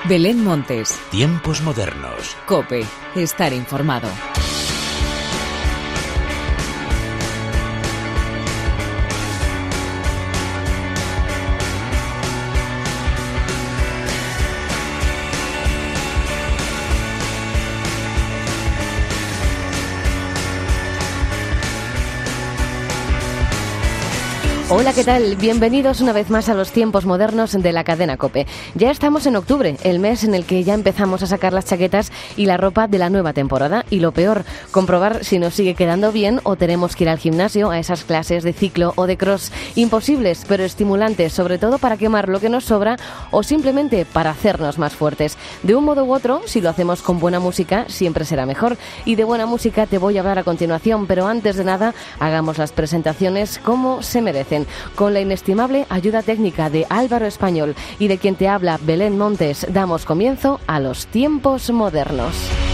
Belén Montes. Tiempos modernos. COPE. Estar informado. Hola, ¿qué tal? Bienvenidos una vez más a los tiempos modernos de la cadena COPE. Ya estamos en octubre, el mes en el que ya empezamos a sacar las chaquetas y la ropa de la nueva temporada. Y lo peor, comprobar si nos sigue quedando bien o tenemos que ir al gimnasio a esas clases de ciclo o de cross. Imposibles, pero estimulantes, sobre todo para quemar lo que nos sobra o simplemente para hacernos más fuertes. De un modo u otro, si lo hacemos con buena música, siempre será mejor. Y de buena música te voy a hablar a continuación, pero antes de nada, hagamos las presentaciones como se merecen. Con la inestimable ayuda técnica de Álvaro Español y de quien te habla Belén Montes, damos comienzo a los tiempos modernos.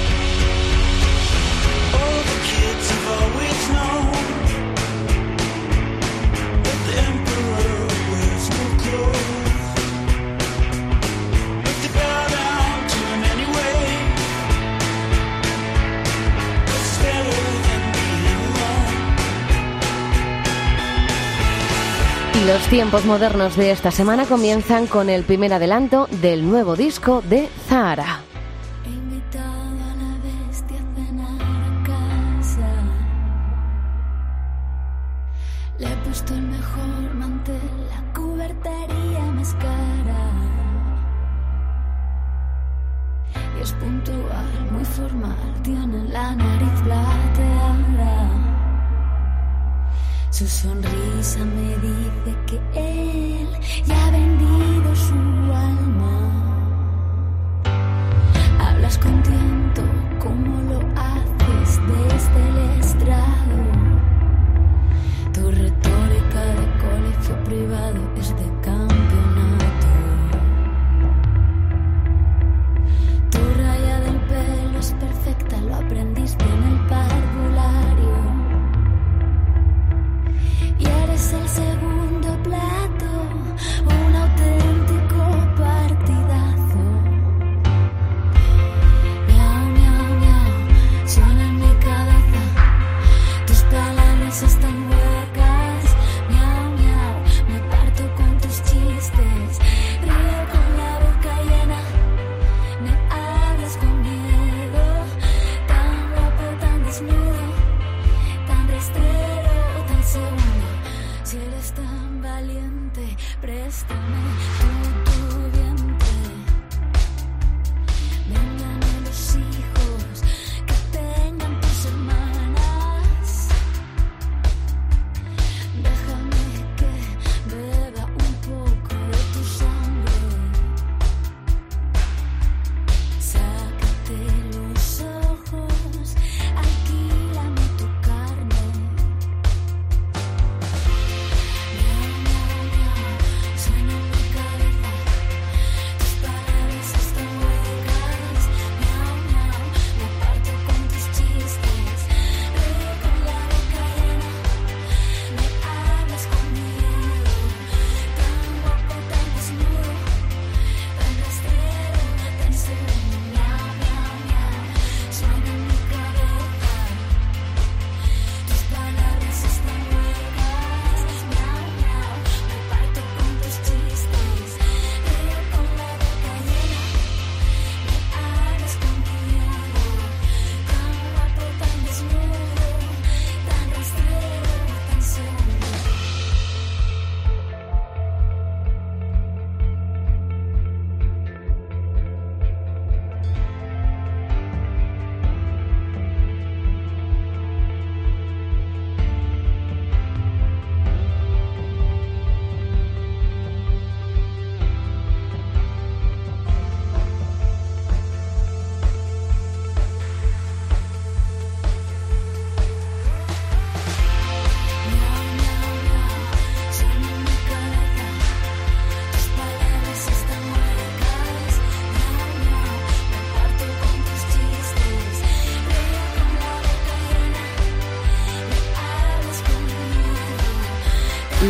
Los tiempos modernos de esta semana comienzan con el primer adelanto del nuevo disco de Zahara. He invitado a la bestia a cenar a casa. Le he puesto el mejor mantel, la cubertería más cara. Y es puntual, muy formal, tiene la nariz plateada. Su sonrisa me dice que él ya ha vendido su alma. Hablas contento como lo haces desde el estrado. Tu retórica de colegio privado es de campeonato. Tu raya del pelo es perfecta, lo aprendiste en el parvulario. Y eres el segundo plato, un auténtico partidazo. Miau, miau, miau, suena en mi cabeza. Tus palabras están huecas. Miau, miau, me parto con tus chistes. Río con la boca llena, me hablas con miedo. Tan guapo, tan desnudo, tan rastrero, tan seguro. Si eres tan valiente, préstame tu vientre. Vengan los hijos que tengan tus hermanas. Déjame que beba un poco de tu sangre. Sácate los ojos, alquílame tu carne. Suena en mi cabeza,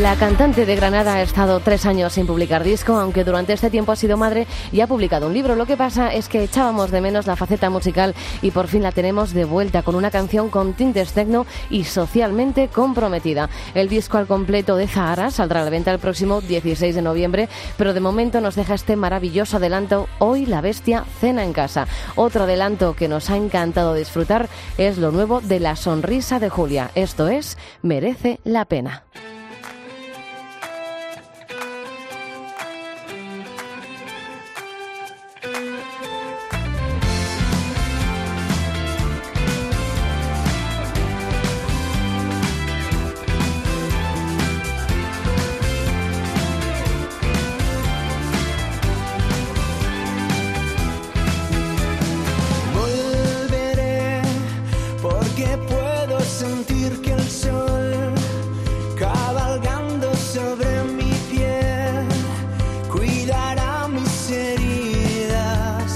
La cantante de Granada ha estado 3 años sin publicar disco, aunque durante este tiempo ha sido madre y ha publicado un libro. Lo que pasa es que echábamos de menos la faceta musical y por fin la tenemos de vuelta con una canción con tintes techno y socialmente comprometida. El disco al completo de Zahara saldrá a la venta el próximo 16 de noviembre, pero de momento nos deja este maravilloso adelanto, Hoy la bestia cena en casa. Otro adelanto que nos ha encantado disfrutar es lo nuevo de La sonrisa de Julia. Esto es Merece la pena. Sentir que el sol cabalgando sobre mi piel cuidará mis heridas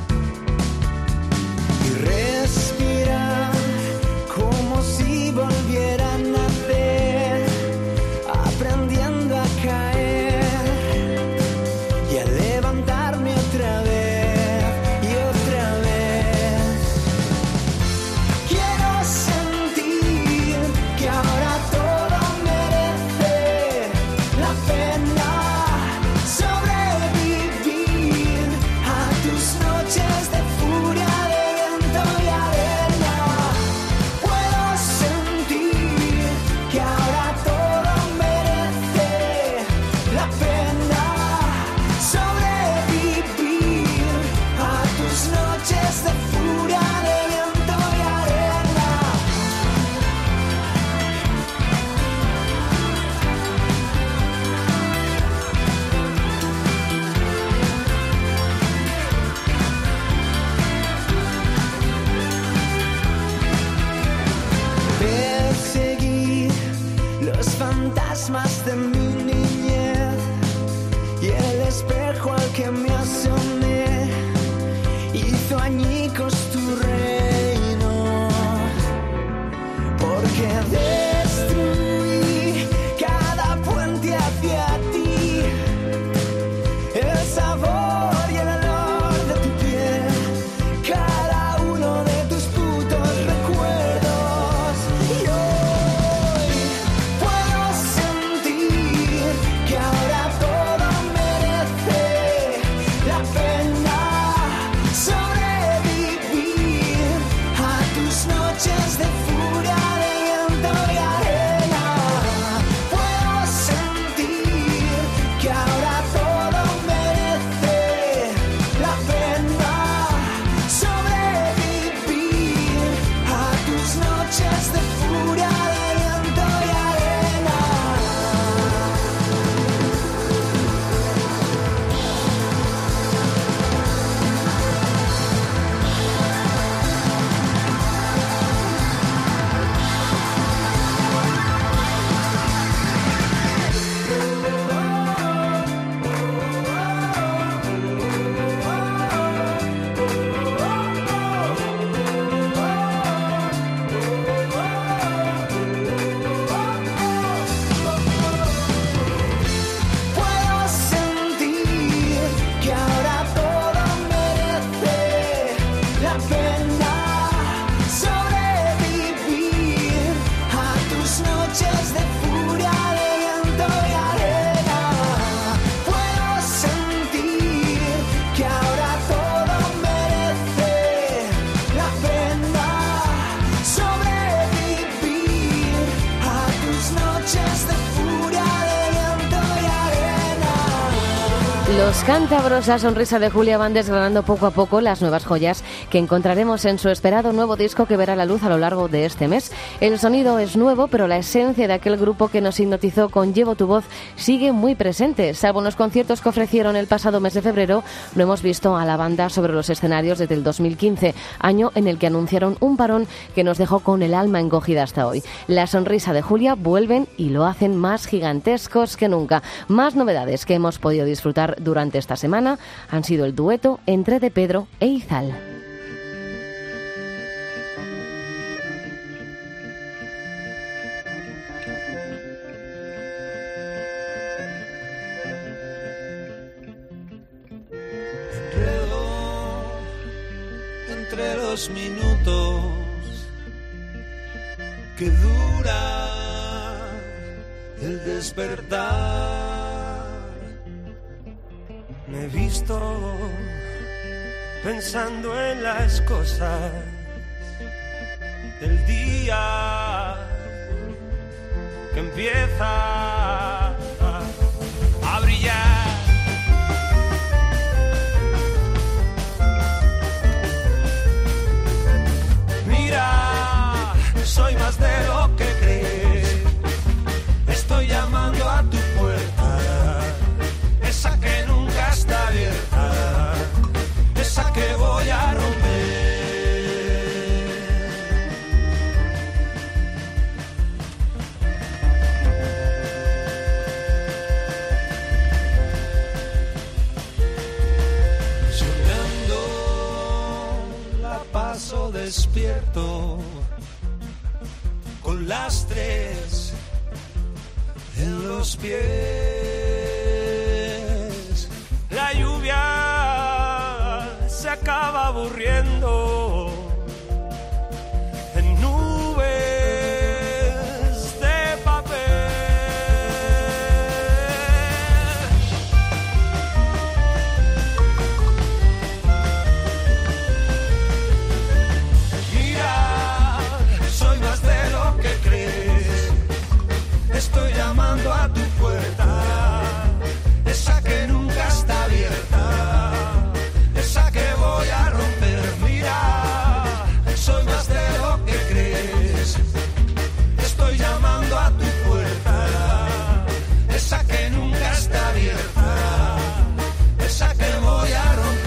y respirar como si volviera a nacer, aprendiendo a caer y a levantarme otra vez y otra vez. Quiero sentir que ahora todo merece la pena, sobrevivir a tus noches de furia, de viento y arena. Puedo sentir que ahora todo merece la pena, sobrevivir a tus noches de furia, de viento y arena. Perseguir los fantasmas de mi niñez y el espejo al que me asomé hizo añicos tu reino, porque destruí cada puente hacia ti, el sabor y el olor de tu piel, cada uno de tus putos recuerdos. Y hoy puedo sentir que ahora todo merece la pena, sobrevivir a tus noches de furia, de viento y arena. Puedo sentir que ahora todo merece la pena, sobrevivir a tus noches de furia, de viento y arena. Puedo sentir que ahora todo merece la pena, sobrevivir a tus noches de furia, de viento y arena. Puedo sentir que ahora todo merece la pena, sobrevivir a tus noches de furia, de viento y arena. Los cántabros La sonrisa de Julia van desgranando poco a poco las nuevas joyas que encontraremos en su esperado nuevo disco que verá la luz a lo largo de este mes. El sonido es nuevo, pero la esencia de aquel grupo que nos hipnotizó con Llevo tu voz sigue muy presente. Salvo en los conciertos que ofrecieron el pasado mes de febrero, no hemos visto a la banda sobre los escenarios desde el 2015, año en el que anunciaron un parón que nos dejó con el alma encogida hasta hoy. La sonrisa de Julia vuelven y lo hacen más gigantescos que nunca. Más novedades que hemos podido disfrutar durante esta semana han sido el dueto entre De Pedro e Izal. los minutos que dura el despertar. Me he visto pensando en las cosas del día que empieza a brillar. Mira, soy más de lo que crees. Estoy llamando a tu puerta, esa que nunca está abierta, esa que voy a romper. Despierto con las 3 en los pies. La lluvia se acaba aburriendo en nubes de papel. Estoy llamando a tu puerta, esa que nunca está abierta, esa que voy a romper. Mira, soy más de lo que crees. Estoy llamando a tu puerta, esa que nunca está abierta, esa que voy a romper.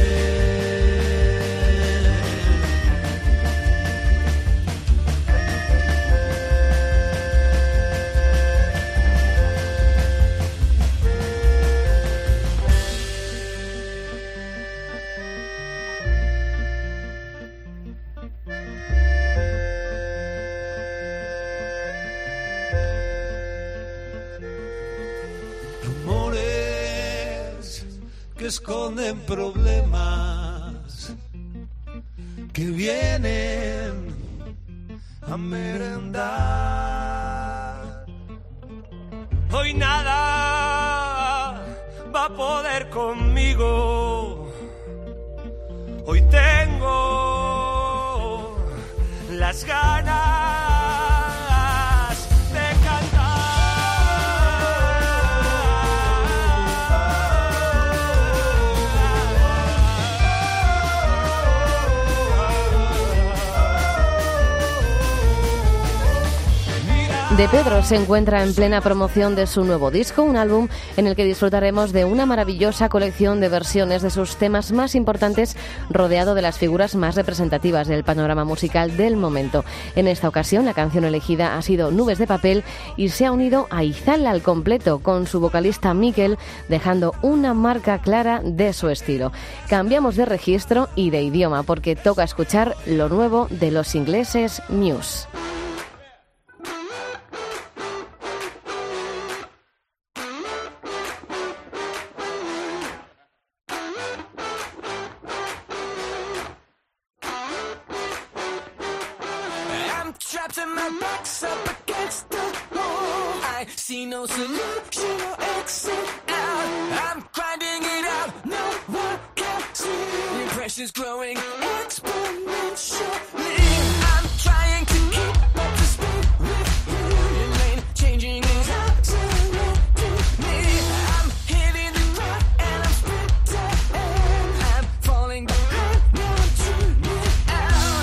Esconden problemas que vienen a merendar. Hoy nada va a poder conmigo. Hoy tengo las ganas de cantar. De Pedro se encuentra en plena promoción de su nuevo disco, un álbum en el que disfrutaremos de una maravillosa colección de versiones de sus temas más importantes, rodeado de las figuras más representativas del panorama musical del momento. En esta ocasión, la canción elegida ha sido Nubes de Papel y se ha unido a Izal al completo, con su vocalista Mikel, dejando una marca clara de su estilo. Cambiamos de registro y de idioma, porque toca escuchar lo nuevo de los ingleses Muse. And my back's up against the wall. I see no solution or exit out. I'm grinding it out, no one can see. The pressure's growing exponentially. I'm trying to keep up to speed with you. Your lane changing is accelerating me. I'm hitting the ground and I'm sprinting. I'm falling behind, now I'm tuning out.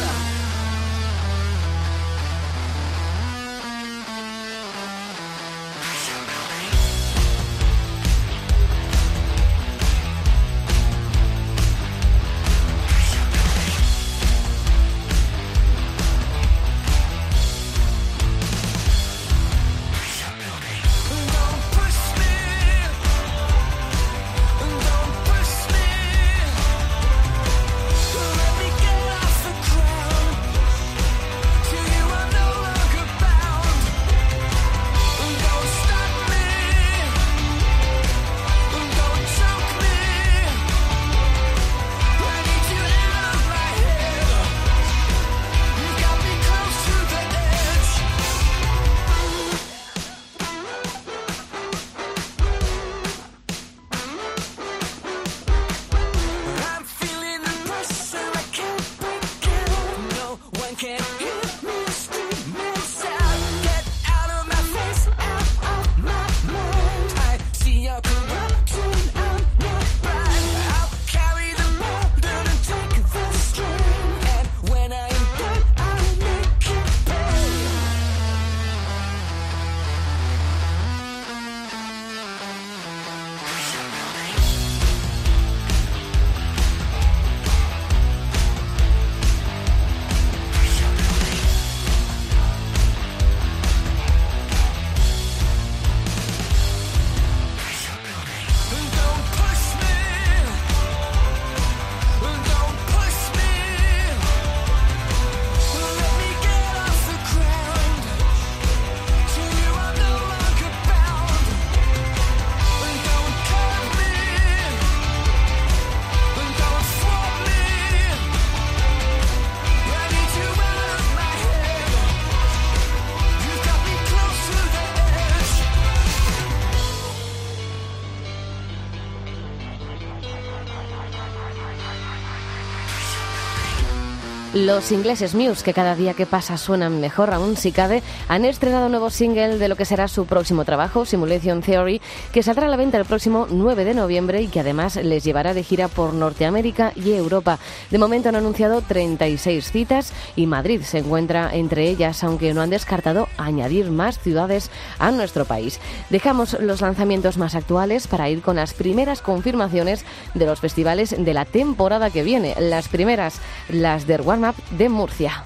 Los ingleses Muse, que cada día que pasa suenan mejor aún si cabe, han estrenado un nuevo single de lo que será su próximo trabajo, Simulation Theory, que saldrá a la venta el próximo 9 de noviembre y que además les llevará de gira por Norteamérica y Europa. De momento han anunciado 36 citas y Madrid se encuentra entre ellas, aunque no han descartado añadir más ciudades a nuestro país. Dejamos los lanzamientos más actuales para ir con las primeras confirmaciones de los festivales de la temporada que viene. Las primeras, las del Warm Up de Murcia.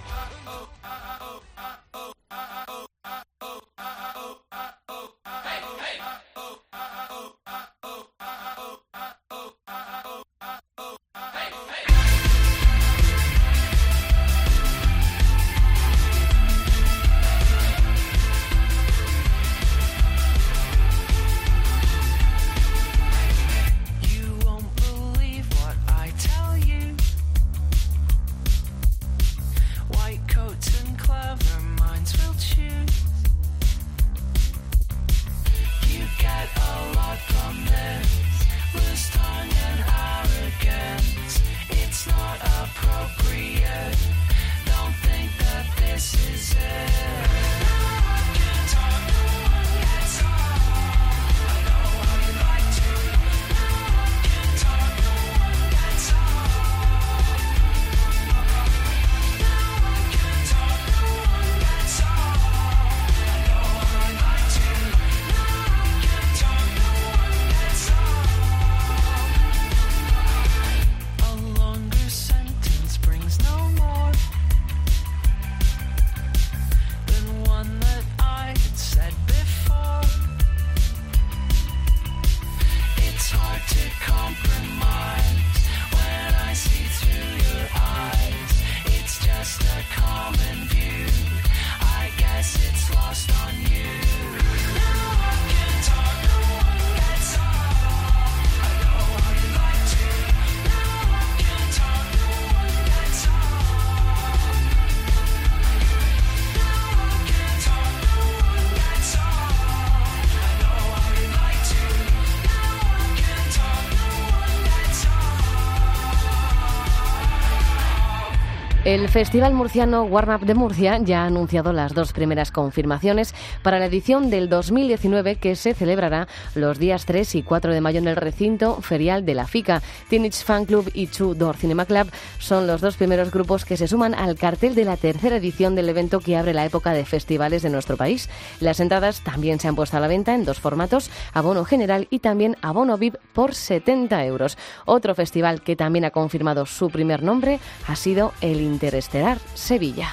El Festival Murciano Warm Up de Murcia ya ha anunciado las dos primeras confirmaciones para la edición del 2019 que se celebrará los días 3 y 4 de mayo en el recinto ferial de la FICA. Teenage Fan Club y Two Door Cinema Club son los dos primeros grupos que se suman al cartel de la tercera edición del evento que abre la época de festivales de nuestro país. Las entradas también se han puesto a la venta en dos formatos, abono general y también abono VIP por 70 euros. Otro festival que también ha confirmado su primer nombre ha sido el Interestelar Sevilla.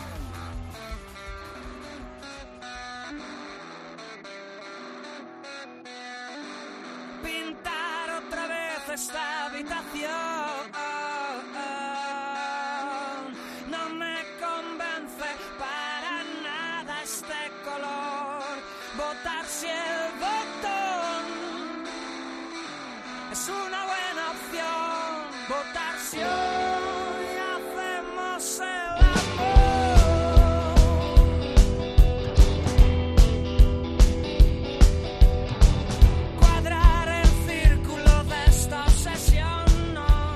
Pintar otra vez esta habitación no me convence para nada este color. Votar si el botón es una buena opción. Votar si hoy hacemos el amor. Cuadrar el círculo de esta obsesión, no.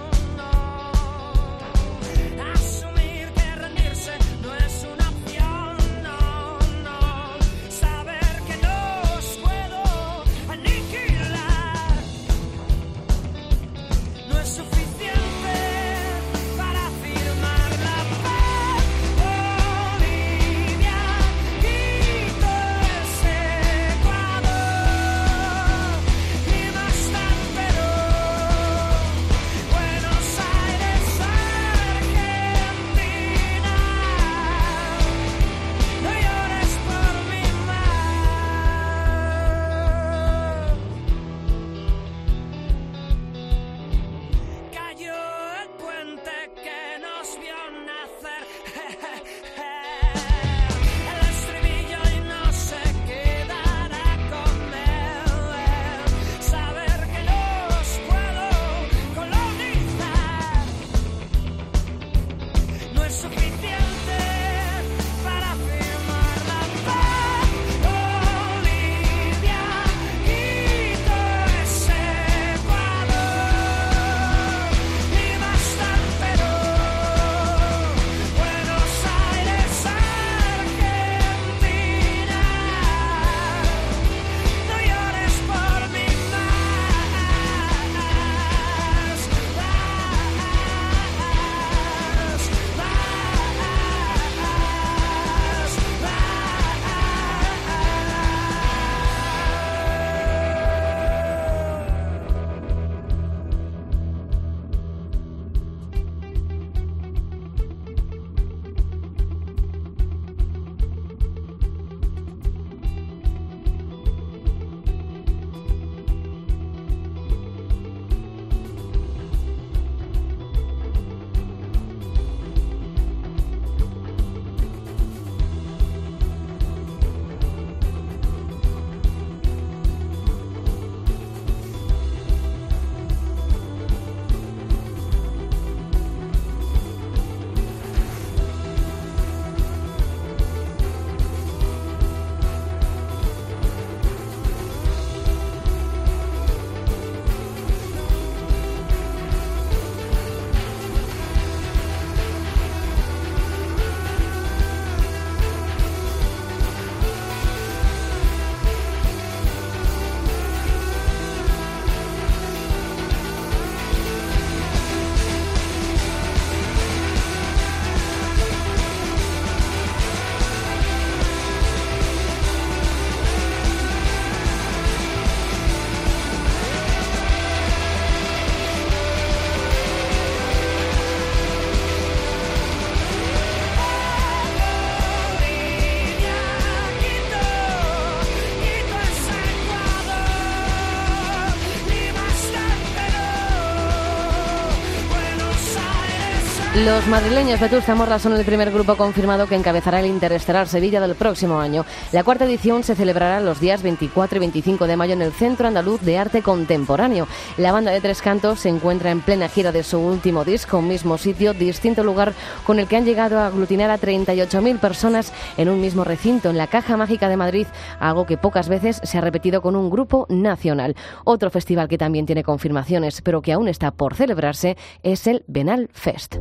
Los madrileños Vetusta Morla son el primer grupo confirmado que encabezará el Interestelar Sevilla del próximo año. La cuarta edición se celebrará los días 24 y 25 de mayo en el Centro Andaluz de Arte Contemporáneo. La banda de Tres Cantos se encuentra en plena gira de su último disco, mismo sitio, distinto lugar, con el que han llegado a aglutinar a 38.000 personas en un mismo recinto, en la Caja Mágica de Madrid, algo que pocas veces se ha repetido con un grupo nacional. Otro festival que también tiene confirmaciones, pero que aún está por celebrarse, es el Benal Fest.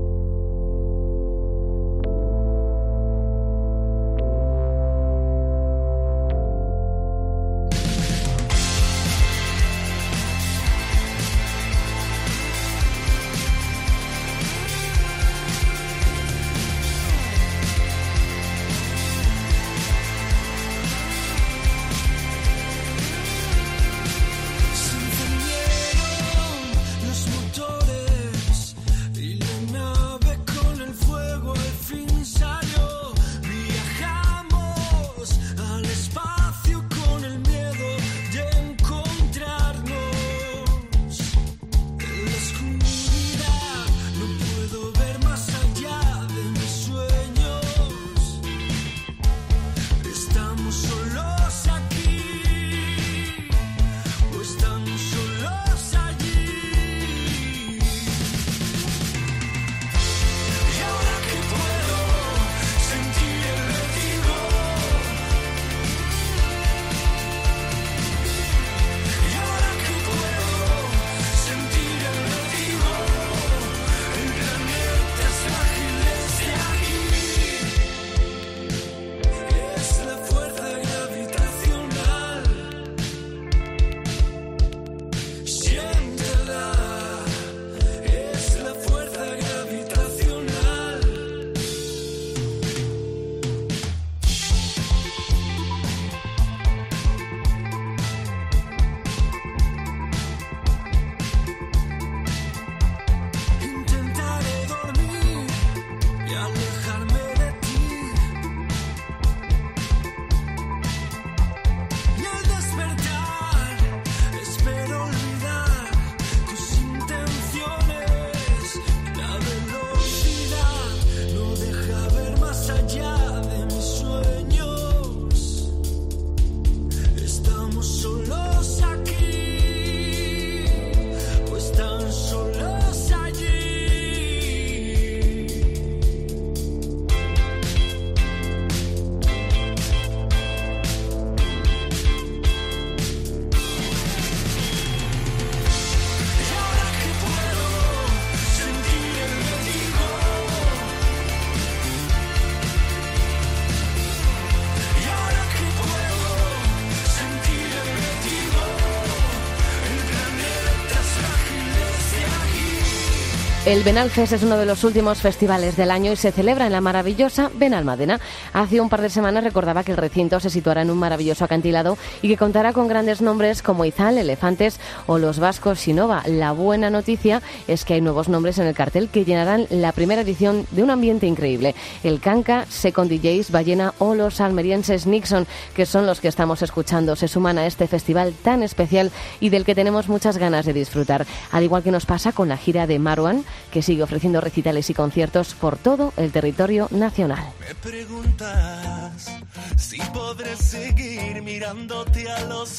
El Benal Fest es uno de los últimos festivales del año y se celebra en la maravillosa Benalmádena. Hace un par de semanas recordaba que el recinto se situará en un maravilloso acantilado y que contará con grandes nombres como Izal, Elefantes o los vascos Sinova. La buena noticia es que hay nuevos nombres en el cartel que llenarán la primera edición de un ambiente increíble. El Kanka, Second DJs, Ballena o los almerienses Nixon, que son los que estamos escuchando, se suman a este festival tan especial y del que tenemos muchas ganas de disfrutar. Al igual que nos pasa con la gira de Marwan, que sigue ofreciendo recitales y conciertos por todo el territorio nacional. Me preguntas si podré seguir mirándote a los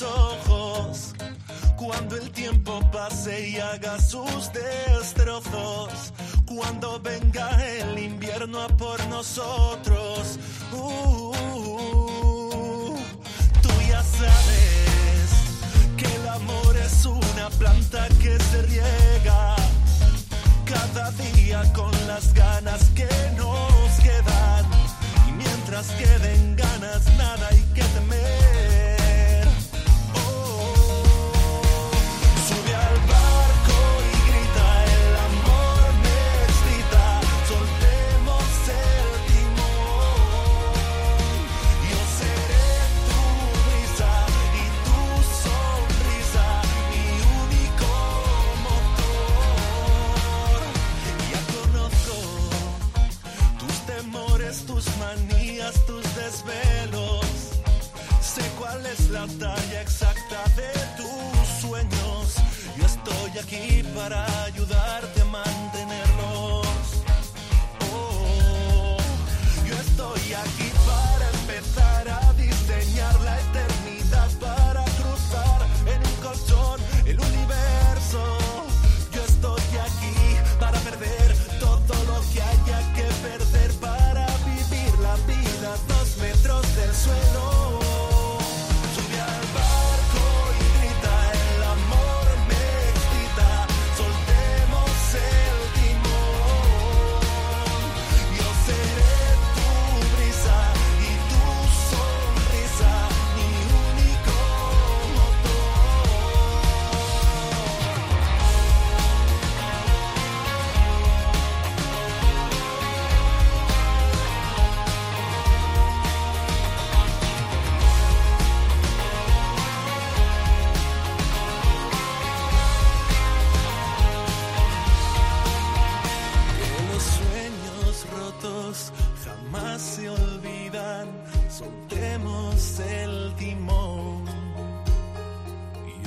ojos cuando el tiempo pase y haga sus destrozos, cuando venga el invierno a por nosotros. Tú ya sabes que el amor es una planta que se riega cada día con las ganas que nos quedan, y mientras queden ganas nada hay que temer. Sube al barco y grita, el amor me excita, soltemos el timón. Yo seré tu brisa y tu sonrisa, mi único motor. Ya conozco tus temores, tus manías, tus desvelos. Sé cuál es la talla exacta de tus sueños. Yo estoy aquí para ayudarte a mantenerlos.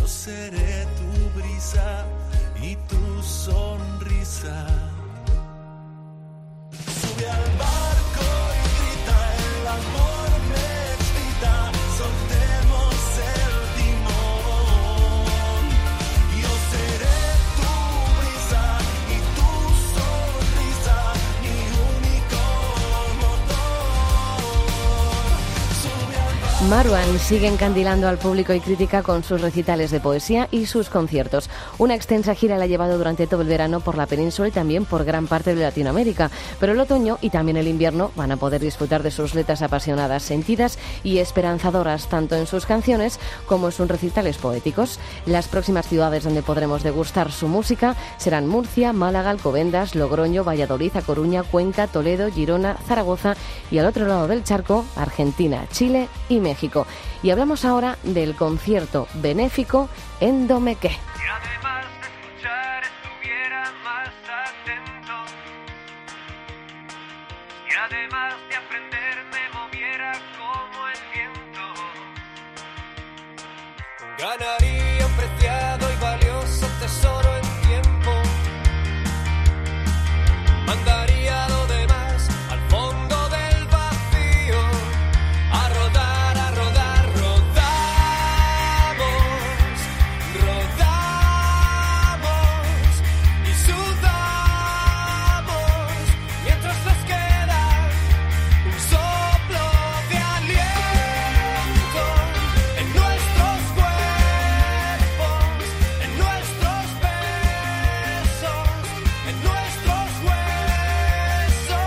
yo seré tu brisa y tu sonrisa. Sube al barco y grita, el amor me excita, soltemos el timón. Yo seré tu brisa y tu sonrisa, mi único motor. Sube al barco. Marwan sigue encandilando al público y crítica con sus recitales de poesía y sus conciertos. Una extensa gira la ha llevado durante todo el verano por la península y también por gran parte de Latinoamérica. Pero el otoño y también el invierno van a poder disfrutar de sus letras apasionadas, sentidas y esperanzadoras, tanto en sus canciones como en sus recitales poéticos. Las próximas ciudades donde podremos degustar su música serán Murcia, Málaga, Alcobendas, Logroño, Valladolid, A Coruña, Cuenca, Toledo, Girona, Zaragoza y al otro lado del charco, Argentina, Chile y México. Y hablamos ahora del concierto benéfico Endomequé. Y además de escuchar estuviera más atento. Y además de aprender me moviera como el viento. Ganaría un preciado y valioso tesoro en tiempo. Mandaría lo demás al fondo del vacío. A rodar, a rodar, rodamos. Rodamos y sudamos. Mientras nos queda un soplo de aliento en nuestros cuerpos, en nuestros besos, en nuestros huesos.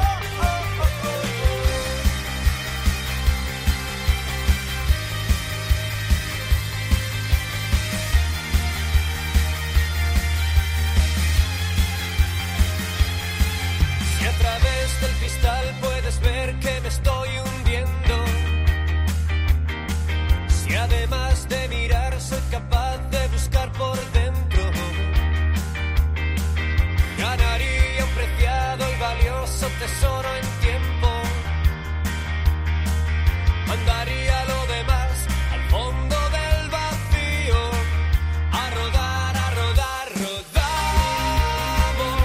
Si a través del cristal puedes ver que me estoy hundiendo, si además de mirar soy capaz de buscar por dentro, ganaría un preciado y valioso tesoro en tiempo. Mandaría lo demás al fondo del vacío. A rodar, a rodar, rodamos.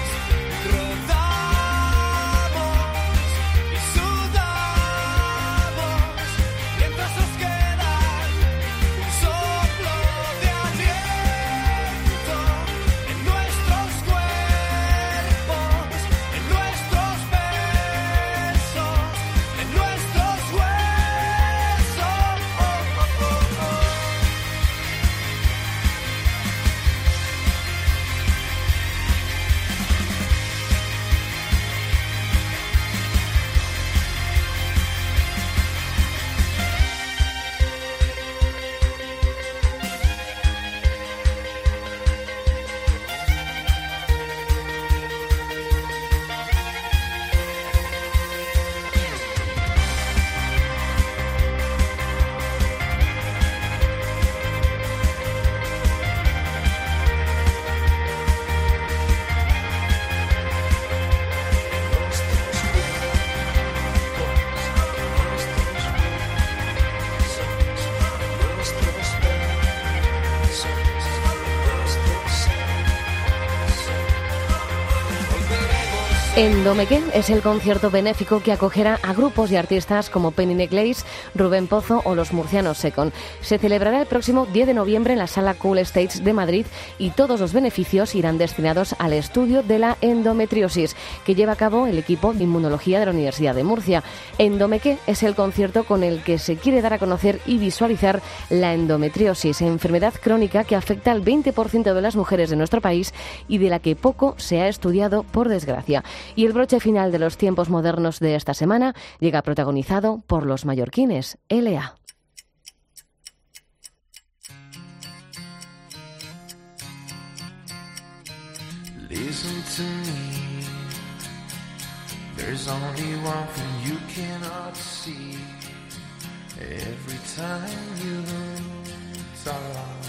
Rodamos y sudamos. Mientras nos queda un soplo de aliento en nuestros cuerpos, en nuestros besos, en nuestros huesos. Endomequé es el concierto benéfico que acogerá a grupos y artistas como Penny Necklace, Rubén Pozo o los murcianos Secon. Se celebrará el próximo 10 de noviembre en la Sala Cool Stage de Madrid y todos los beneficios irán destinados al estudio de la endometriosis que lleva a cabo el equipo de inmunología de la Universidad de Murcia. Endomequé es el concierto con el que se quiere dar a conocer y visualizar la endometriosis, enfermedad crónica que afecta al 20% de las mujeres de nuestro país y de la que poco se ha estudiado, por desgracia. Y el broche final de los tiempos modernos de esta semana llega protagonizado por los mallorquines L.A. Listen to me. There's only one thing you cannot see. Every time you talk,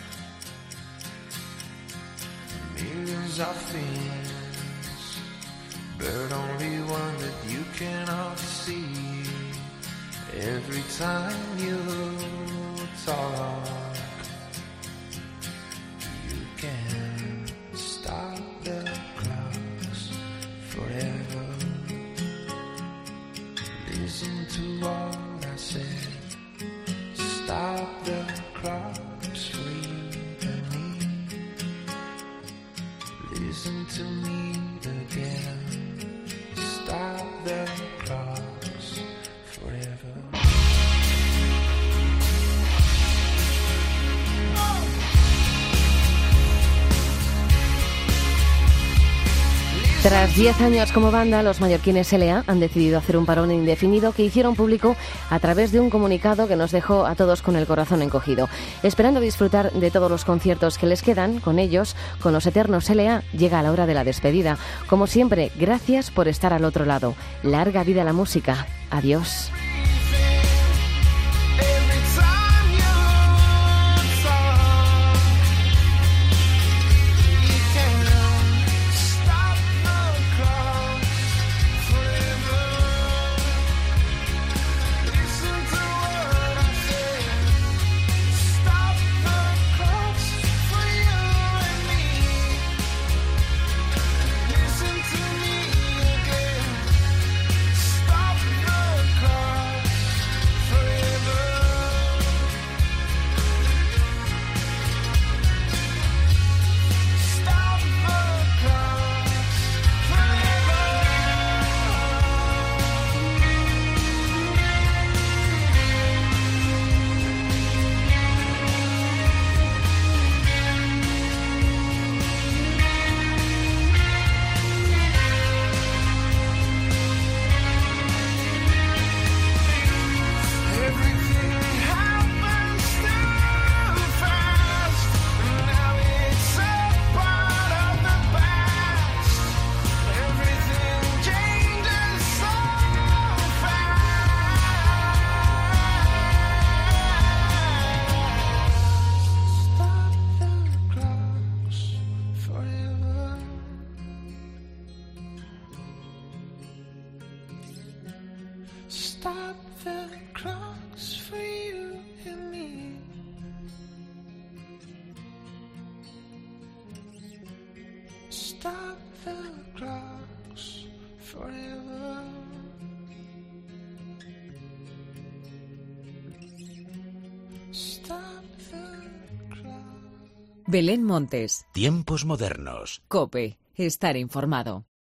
millions of things, but only one that you cannot see. Every time you talk, listen to me again. Stop the clocks forever. Tras 10 años como banda, los mallorquines L.A. han decidido hacer un parón indefinido que hicieron público a través de un comunicado que nos dejó a todos con el corazón encogido. Esperando disfrutar de todos los conciertos que les quedan, con ellos, con los eternos L.A., llega la hora de la despedida. Como siempre, gracias por estar al otro lado. Larga vida a la música. Adiós. Stop the clocks for you and me. Stop the clocks forever. Stop the clocks. Belén Montes. Tiempos modernos. COPE. Estar informado.